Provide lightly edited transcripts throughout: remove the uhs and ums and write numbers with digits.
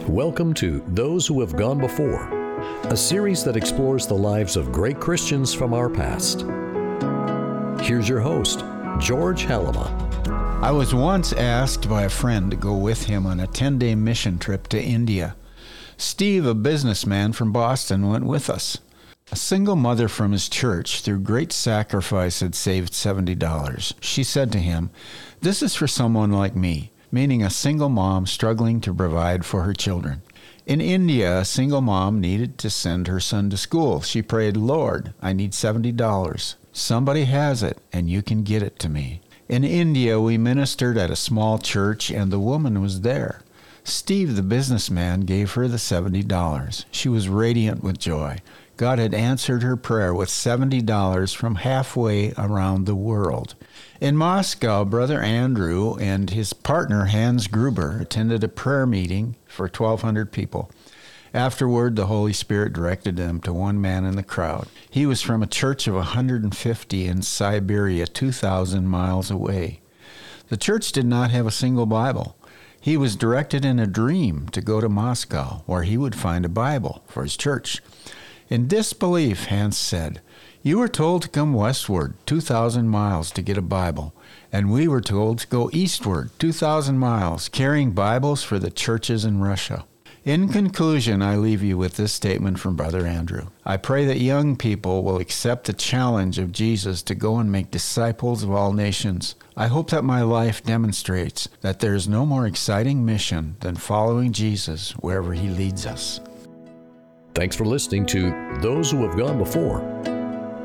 Welcome to Those Who Have Gone Before, a series that explores the lives of great Christians from our past. Here's your host, George Halama. I was once asked by a friend to go with him on a 10-day mission trip to India. Steve, a businessman from Boston, went with us. A single mother from his church, through great sacrifice, had saved $70. She said to him, "This is for someone like me," meaning a single mom struggling to provide for her children. In India, a single mom needed to send her son to school. She prayed, "Lord, I need $70. Somebody has it, and you can get it to me." In India, we ministered at a small church, and the woman was there. Steve, the businessman, gave her the $70. She was radiant with joy. God had answered her prayer with $70 from halfway around the world. In Moscow, Brother Andrew and his partner Hans Gruber attended a prayer meeting for 1,200 people. Afterward, the Holy Spirit directed them to one man in the crowd. He was from a church of 150 in Siberia, 2,000 miles away. The church did not have a single Bible. He was directed in a dream to go to Moscow, where he would find a Bible for his church. In disbelief, Hans said, "You were told to come westward 2,000 miles to get a Bible, and we were told to go eastward 2,000 miles, carrying Bibles for the churches in Russia." In conclusion, I leave you with this statement from Brother Andrew. I pray that young people will accept the challenge of Jesus to go and make disciples of all nations. I hope that my life demonstrates that there is no more exciting mission than following Jesus wherever he leads us. Thanks for listening to Those Who Have Gone Before.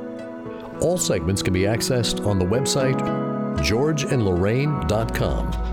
All segments can be accessed on the website georgeandlorraine.com.